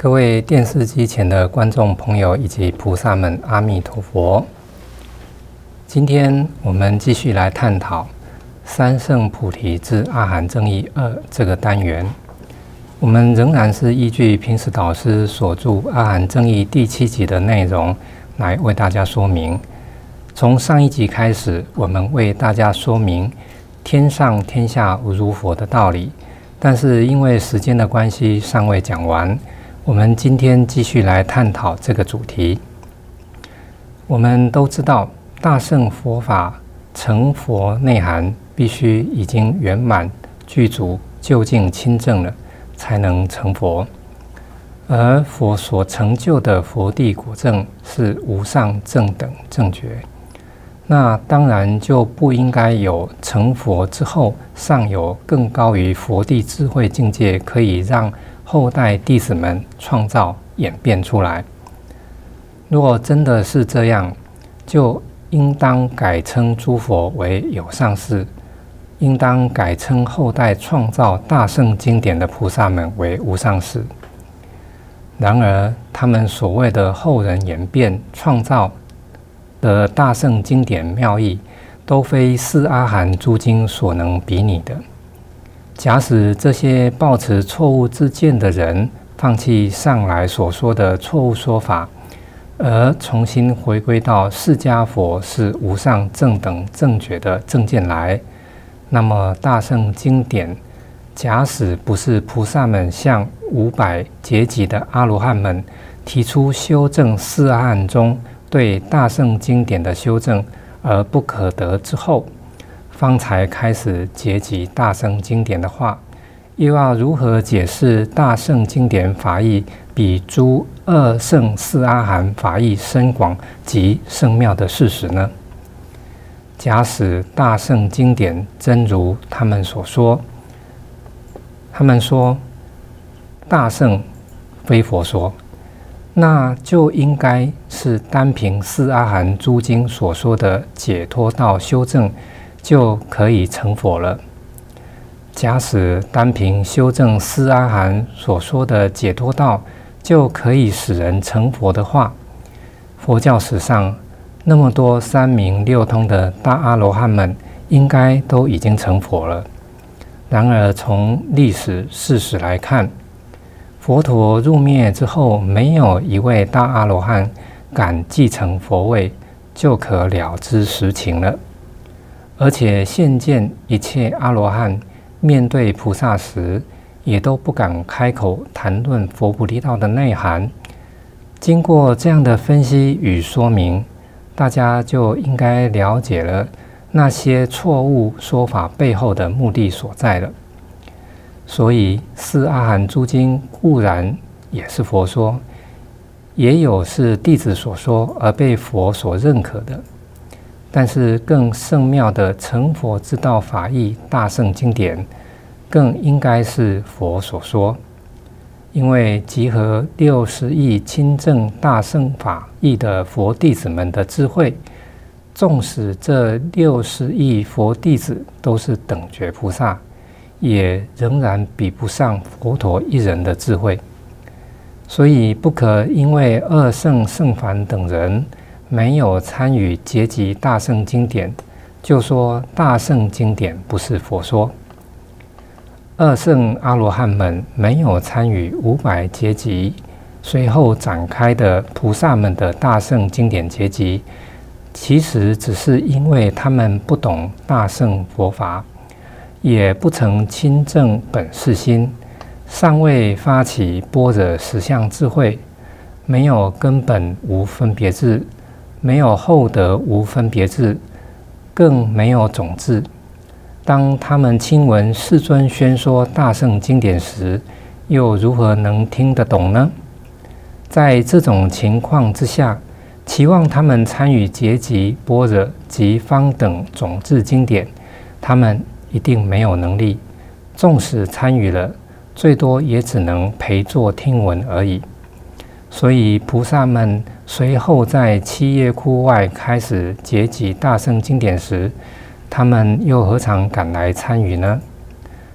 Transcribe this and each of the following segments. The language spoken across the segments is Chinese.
各位电视机前的观众朋友以及菩萨们，阿弥陀佛。今天我们继续来探讨三圣菩提之阿含正义2这个单元。我们仍然是依据平时导师所著《阿含正义》第7集的内容来为大家说明。从上一集开始，我们为大家说明天上天下无如佛的道理，但是因为时间的关系尚未讲完，我们今天继续来探讨这个主题。我们都知道大乘佛法成佛内涵必须已经圆满具足究竟亲证了才能成佛，而佛所成就的佛地果证是无上正等正觉，那当然就不应该有成佛之后尚有更高于佛地智慧境界可以让后代弟子们创造演变出来。如果真的是这样，就应当改称诸佛为有上士，应当改称后代创造大圣经典的菩萨们为无上士。然而他们所谓的后人演变创造的大圣经典妙义，都非四阿含诸经所能比拟的。假使这些抱持错误之见的人放弃上来所说的错误说法，而重新回归到释迦佛是无上正等正觉的正见来，那么大圣经典假使不是菩萨们向500劫级的阿罗汉们提出修正四阿含中对大圣经典的修正而不可得之后，方才开始结集大圣经典的话，又要如何解释大圣经典法义比诸二圣四阿含法义深广及圣妙的事实呢？假使大圣经典真如他们所说，他们说大圣非佛说，那就应该是单凭四阿含诸经所说的解脱道修正就可以成佛了。假使单凭修正四阿含所说的解脱道就可以使人成佛的话，佛教史上那么多三明六通的大阿罗汉们应该都已经成佛了。然而从历史事实来看，佛陀入灭之后，没有一位大阿罗汉敢继承佛位，就可了知实情了。而且现见一切阿罗汉面对菩萨时，也都不敢开口谈论佛菩提道的内涵。经过这样的分析与说明，大家就应该了解了那些错误说法背后的目的所在了。所以四阿含诸经固然也是佛说，也有是弟子所说而被佛所认可的，但是更圣妙的成佛之道法义大圣经典，更应该是佛所说。因为集合60亿亲证大圣法义的佛弟子们的智慧，纵使这60亿佛弟子都是等觉菩萨，也仍然比不上佛陀一人的智慧。所以不可因为二圣圣凡等人没有参与结集大圣经典，就说大圣经典不是佛说。二圣阿罗汉们没有参与500结集随后展开的菩萨们的大圣经典结集，其实只是因为他们不懂大圣佛法，也不曾亲证本誓心，尚未发起般若实相智慧，没有根本无分别智，没有后得无分别智，更没有种智。当他们亲闻世尊宣说大圣经典时，又如何能听得懂呢？在这种情况之下，期望他们参与结集般若及方等种智经典，他们一定没有能力，纵使参与了，最多也只能陪坐听闻而已。所以菩萨们随后在七叶窟外开始结集大圣经典时，他们又何尝敢来参与呢？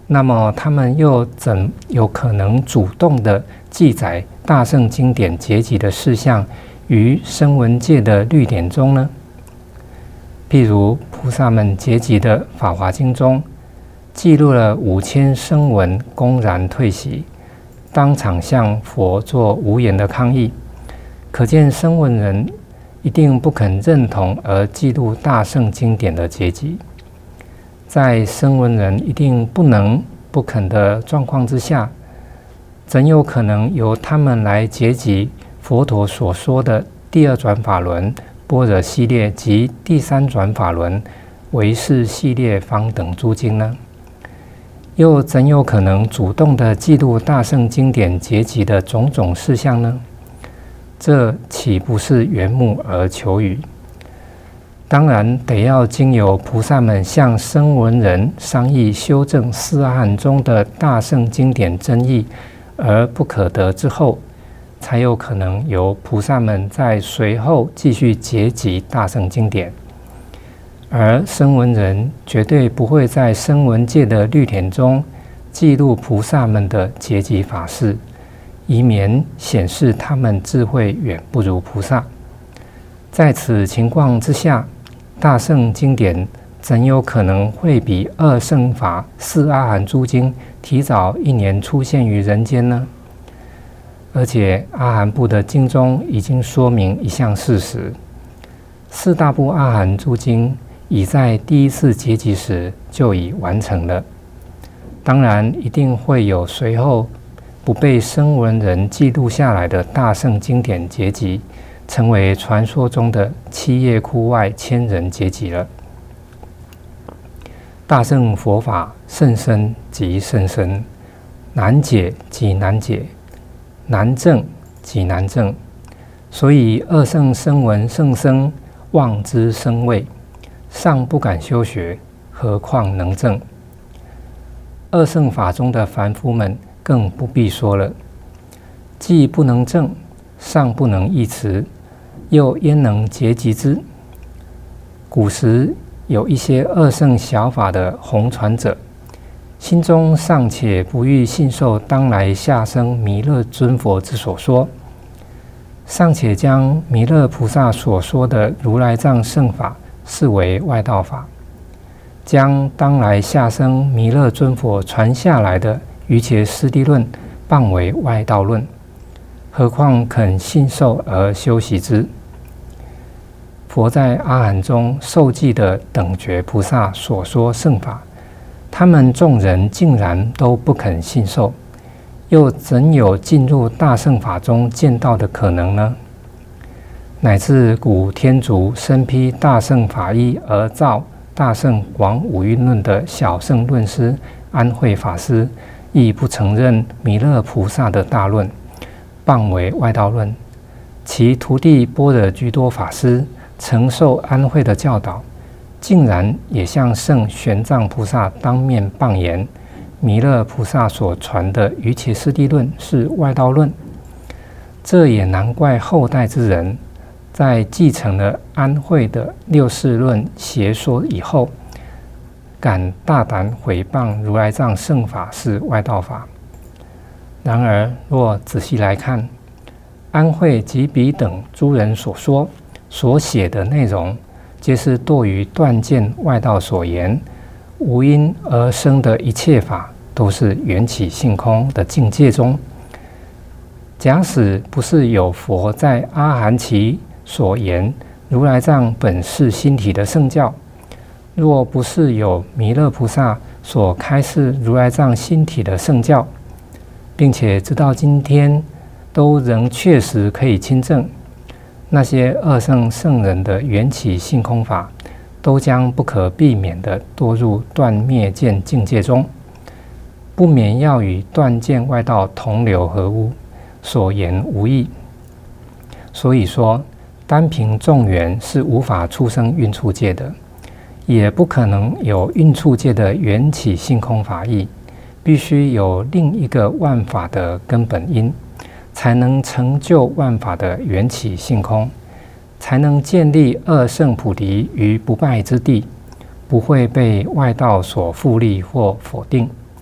那么他们又怎有可能主动的记载大乘经典结集的事项于声闻界的律典中呢？譬如菩萨们结集的《法华经》中，记录了5000声闻公然退席，当场向佛做无言的抗议，可见声闻人一定不肯认同而记录大乘经典的结集。在声闻人一定不肯的状况之下，怎有可能由他们来结集佛陀所说的第二转法轮、般若系列及第三转法轮、唯识系列方等诸经呢？又怎有可能主动的记录大乘经典结集的种种事项呢？这岂不是缘木而求鱼？当然得要经由菩萨们向声闻人商议修正四阿含中的大乘经典真义而不可得之后，才有可能由菩萨们在随后继续结集大乘经典。而声闻人绝对不会在声闻界的律典中记录菩萨们的结集法事，以免显示他们智慧远不如菩萨。在此情况之下，大乘经典怎有可能会比二乘法四阿含诸经提早1年出现于人间呢？而且阿含部的经中已经说明一项事实：四大部阿含诸经已在第一次结集时就已完成了。当然，一定会有随后不被声闻人记录下来的大乘经典结集，成为传说中的七叶窟外千人结集了。大乘佛法甚深即甚深，难解即难解，难证即难证，所以二乘声闻圣僧望之生畏，尚不敢修学，何况能证？二乘法中的凡夫们更不必说了，既不能证，尚不能忆持，又焉能结集之？古时有一些二乘小法的弘传者，心中尚且不欲信受当来下生弥勒尊佛之所说，尚且将弥勒菩萨所说的如来藏圣法视为外道法，将当来下生弥勒尊佛传下来的瑜伽师地论谤为外道论，何况肯信受而修习之？佛在阿含中受记的等觉菩萨所说圣法，他们众人竟然都不肯信受，又怎有进入大乘法中见到的可能呢？乃至古天竺身披大乘法衣而造大乘广五蕴论的小乘论师安慧法师，亦不承认弥勒菩萨的大论，谤为外道论。其徒弟般若居多法师承受安慧的教导，竟然也向圣玄奘菩萨当面谤言弥勒菩萨所传的瑜伽师地论是外道论。这也难怪后代之人在继承了安慧的六世论邪说以后，敢大胆毁谤如来藏圣法是外道法。然而若仔细来看，安慧及彼等诸人所说所写的内容，皆是堕于断见外道所言，无因而生的一切法都是缘起性空的境界中。假使不是有佛在阿含期所言如来藏本是心体的圣教，若不是有弥勒菩萨所开示如来藏心体的圣教，并且直到今天都仍确实可以亲证，那些二乘圣人的缘起性空法，都将不可避免地堕入断灭见境界中，不免要与断见外道同流合污，所言无异。所以说，单凭众缘是无法出生运处界的，也不可能有运处界的缘起性空法义，必须有另一个万法的根本因，才能成就万法的缘起性空，才能建立二乘菩提于不败之地，不会被外道所复利或否定。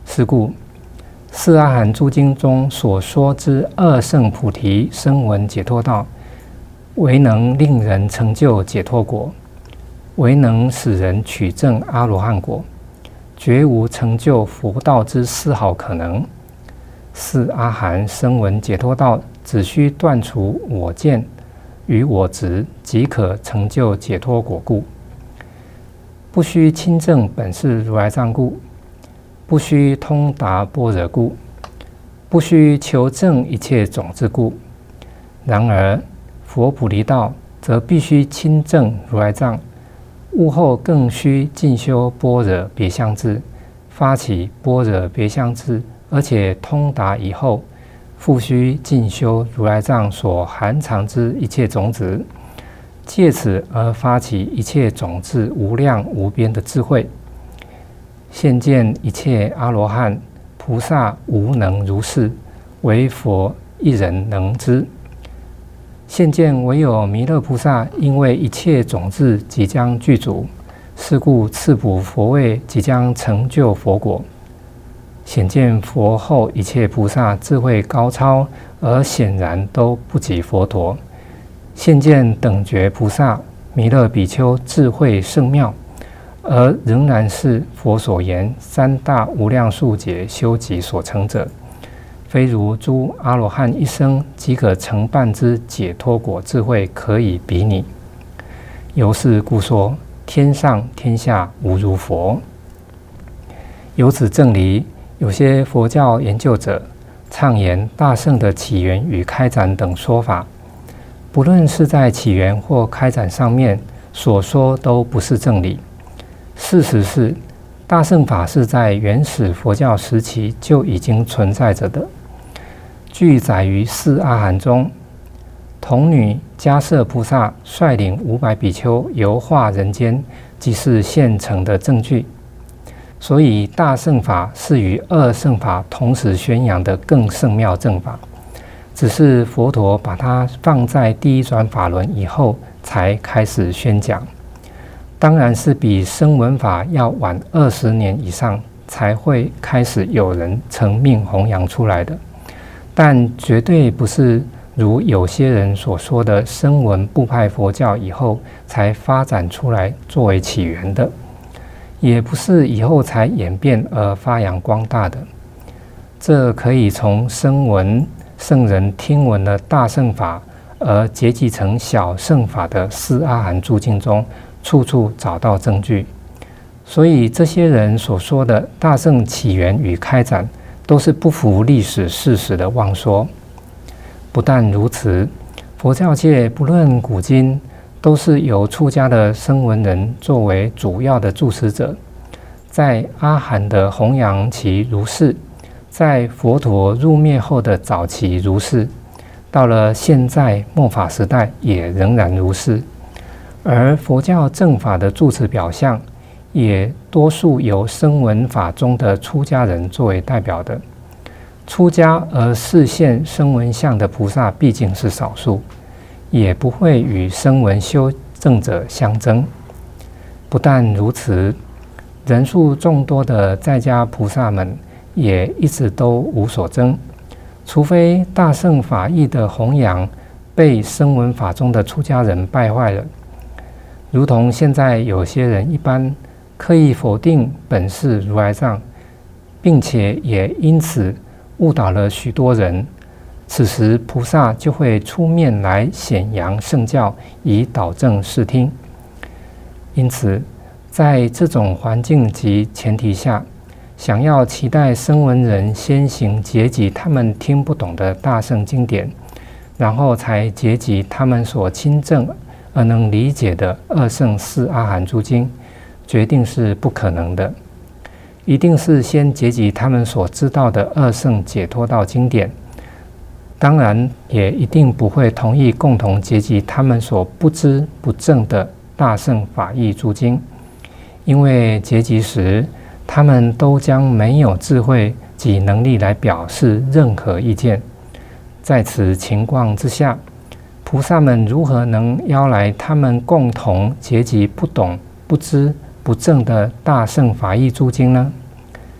是故四阿含诸经中所说之二乘菩提声闻解脱道，唯能令人成就解脱果，唯能使人取证阿罗汉果，绝无成就佛道之丝毫可能。四阿含声闻解脱道，只需断除我见与我执，即可成就解脱果故。不须亲证本是如来藏故，不须通达般若故，不须求证一切种子故。然而佛菩提道则必须亲证如来藏，悟后更须进修般若别相智，发起般若别相智，而且通达以后，复须进修如来藏所含藏之一切种子，借此而发起一切种子无量无边的智慧，现见一切阿罗汉菩萨无能如是，唯佛一人能知。现见唯有弥勒菩萨，因为一切种子即将具足，是故赐补佛位，即将成就佛果。显见佛后一切菩萨智慧高超，而显然都不及佛陀。现见等觉菩萨、弥勒比丘智慧甚妙，而仍然是佛所言三大无量数劫修集所成者，非如诸阿罗汉一生即可成办之解脱果智慧可以比拟。由是故说，天上天下无如佛。由此正理，有些佛教研究者倡言大乘的起源与开展等说法，不论是在起源或开展上面所说都不是正理。事实是，大乘法是在原始佛教时期就已经存在着的。据载于四阿含中，童女迦摄菩萨率领500比丘游化人间，即是现成的证据。所以大乘法是与二乘法同时宣扬的更胜妙正法，只是佛陀把它放在第一转法轮以后才开始宣讲。当然是比声闻法要晚20年以上才会开始有人成命弘扬出来的，但绝对不是如有些人所说的声闻部派佛教以后才发展出来作为起源的，也不是以后才演变而发扬光大的。这可以从声闻圣人听闻了大乘法而结集成小乘法的四阿含诸经中处处找到证据。所以这些人所说的大乘起源与开展，都是不符历史事实的妄说。不但如此，佛教界不论古今，都是由出家的声闻人作为主要的住持者。在阿含的弘扬期如是，在佛陀入灭后的早期如是，到了现在末法时代也仍然如是。而佛教正法的住持表象，也多数由声闻法中的出家人作为代表的。出家而示现声闻相的菩萨毕竟是少数，也不会与声闻修正者相争。不但如此，人数众多的在家菩萨们也一直都无所争，除非大乘法义的弘扬被声闻法中的出家人败坏了，如同现在有些人一般刻意否定本是如来藏，并且也因此误导了许多人，此时菩萨就会出面来显扬圣教，以导正视听。因此在这种环境及前提下，想要期待声闻人先行结集他们听不懂的大乘经典，然后才结集他们所亲证而能理解的二乘四阿含诸经，决定是不可能的。一定是先结集他们所知道的二乘解脱道经典，当然也一定不会同意共同结集他们所不知不证的大乘法义诸经，因为结集时他们都将没有智慧及能力来表示任何意见。在此情况之下，菩萨们如何能邀来他们共同结集不懂、不知、不正的大乘法义诸经呢？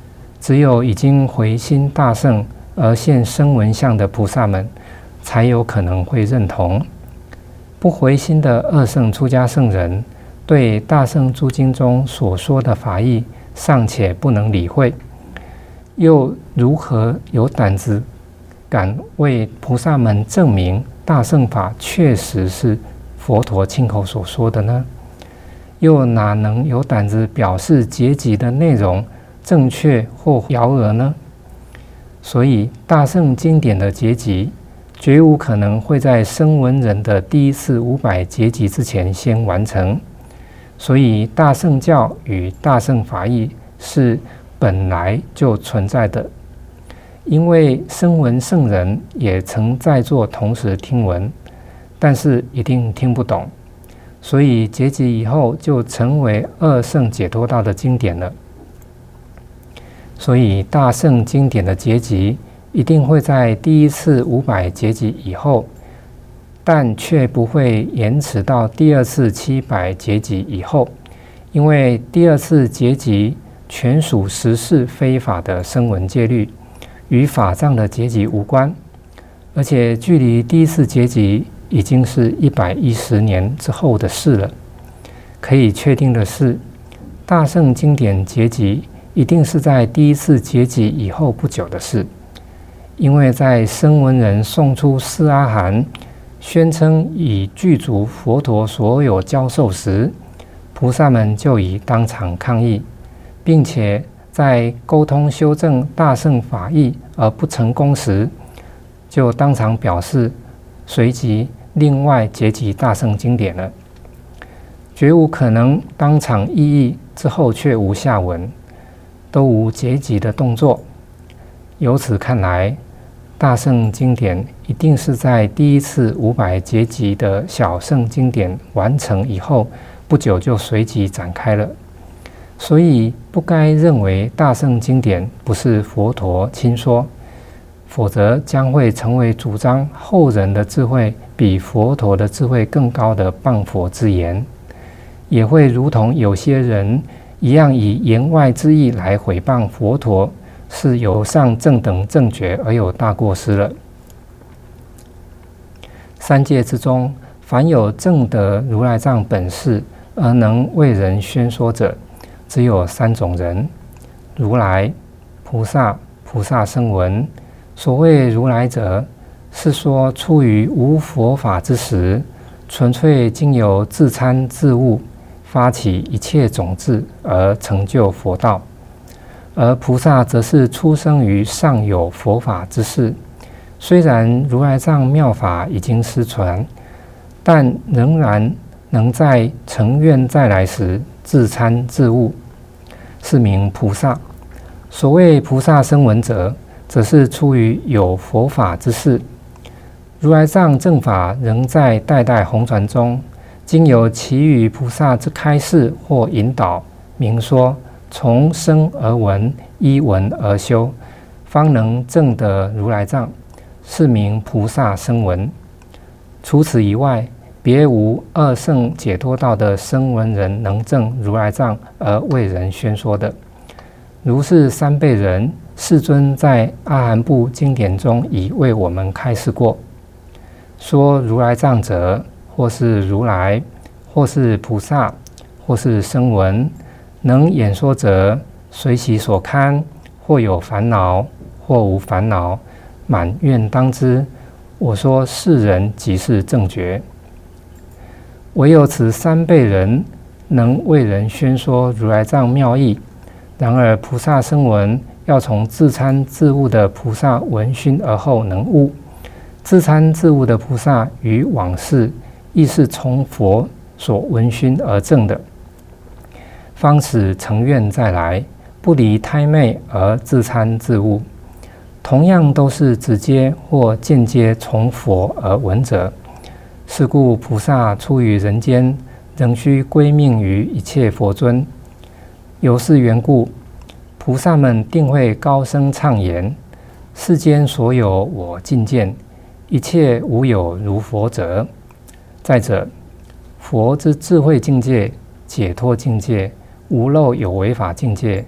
只有已经回心大圣而现声闻相的菩萨们，才有可能会认同。不回心的二圣出家圣人，对大圣诸经中所说的法义尚且不能理会，又如何有胆子敢为菩萨们证明大圣法确实是佛陀亲口所说的呢？又哪能有胆子表示结集的内容正确或摇讹呢？所以大圣经典的结集绝无可能会在声闻人的第一次500结集之前先完成。所以大圣教与大圣法义是本来就存在的，因为声闻圣人也曾在座同时听闻，但是一定听不懂，所以结集以后就成为二圣解脱道的经典了。所以大圣经典的结集一定会在第一次500结集以后，但却不会延迟到第二次700结集以后，因为第二次结集全属实事非法的声闻戒律，与法藏的结集无关，而且距离第一次结集已经是110年之后的事了。可以确定的是，大圣经典结集一定是在第一次结集以后不久的事，因为在声闻人送出四阿含，宣称已具足佛陀所有教授时，菩萨们就已当场抗议，并且在沟通修正大圣法义而不成功时，就当场表示随即另外结集大圣经典了，绝无可能当场异议之后却无下文，都无结集的动作。由此看来，大圣经典一定是在第一次500结集的小圣经典完成以后不久就随即展开了，所以不该认为大圣经典不是佛陀亲说，否则将会成为主张后人的智慧比佛陀的智慧更高的谤佛之言，也会如同有些人一样以言外之意来毁谤佛陀是有上正等正觉而有大过失了。三界之中，凡有证得如来藏本事而能为人宣说者，只有3种人：如来、菩萨、菩萨声闻。所谓如来者，是说出于无佛法之时，纯粹经由自参自悟，发起一切种子而成就佛道；而菩萨则是出生于尚有佛法之世，虽然如来藏妙法已经失传，但仍然能在成愿再来时自参自悟，是名菩萨。所谓菩萨声闻者，则是出于有佛法之世，如来藏正法仍在代代弘传中，经由其余菩萨之开示或引导明说，从生而闻，依闻而修，方能证得如来藏，是名菩萨声闻。除此以外，别无二圣解脱道的声闻人能证如来藏而为人宣说的。如是三辈人，世尊在阿含部经典中已为我们开示过，说如来藏者，或是如来，或是菩萨，或是声闻，能演说者，随其所堪，或有烦恼，或无烦恼，满愿当知。我说世人即是正觉。唯有此三辈人能为人宣说如来藏妙义。然而菩萨声闻要从自参自悟的菩萨闻熏而后能悟，自参自悟的菩萨与往事亦是从佛所闻熏而证的，方使成愿再来，不离胎妹而自参自悟。同样都是直接或间接从佛而闻者，是故菩萨出于人间，仍须归命于一切佛尊。有是缘故，菩萨们定会高声唱言：世间所有我尽见，一切无有如佛者。再者，佛之智慧境界、解脱境界、无漏有为法境界，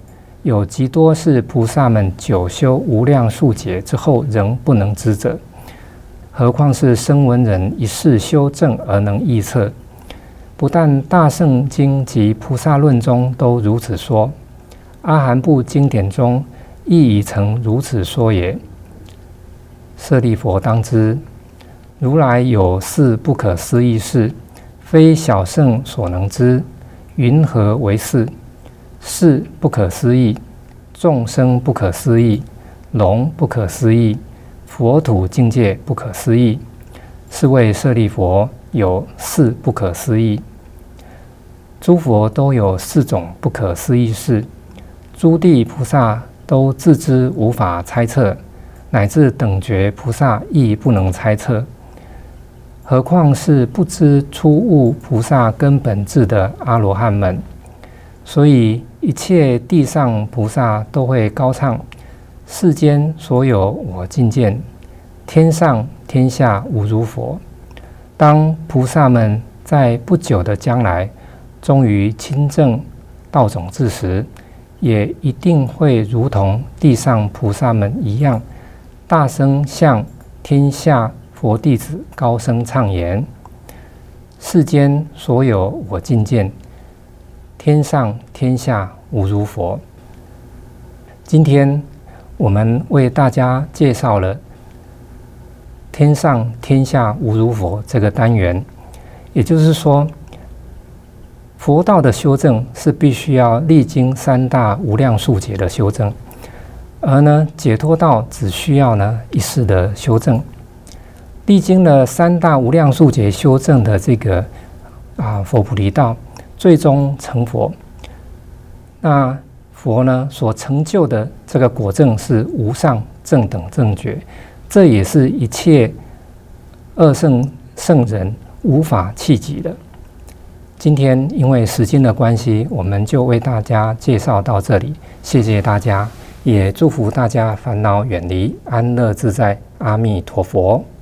有极多是菩萨们久修无量数劫之后仍不能知者，何况是声闻人一世修正而能臆测。不但大乘经及菩萨论中都如此说，阿含部经典中亦已曾如此说也。舍利弗当知，如来有四不可思议事，非小圣所能知。云何为是？事不可思议，众生不可思议，龙不可思议，佛土境界不可思议。是谓舍利弗有四不可思议。诸佛都有四种不可思议事，诸地菩萨都自知无法猜测，乃至等觉菩萨亦不能猜测，何况是不知初悟菩萨根本智的阿罗汉们。所以一切地上菩萨都会高唱世间所有我净见，天上天下无如佛。当菩萨们在不久的将来终于亲证道种智时，也一定会如同地上菩萨们一样，大声向天下佛弟子高声唱言：世间所有我净见，天上天下无如佛。今天我们为大家介绍了天上天下无如佛这个单元，也就是说，佛道的修正是必须要历经三大无量数劫的修正，而呢解脱道只需要呢一世的修正。历经了三大无量数劫修正的这个佛菩提道，最终成佛。那佛呢所成就的这个果证是无上正等正觉，这也是一切二圣人无法企及的。今天因为时间的关系，我们就为大家介绍到这里，谢谢大家，也祝福大家烦恼远离，安乐自在，阿弥陀佛。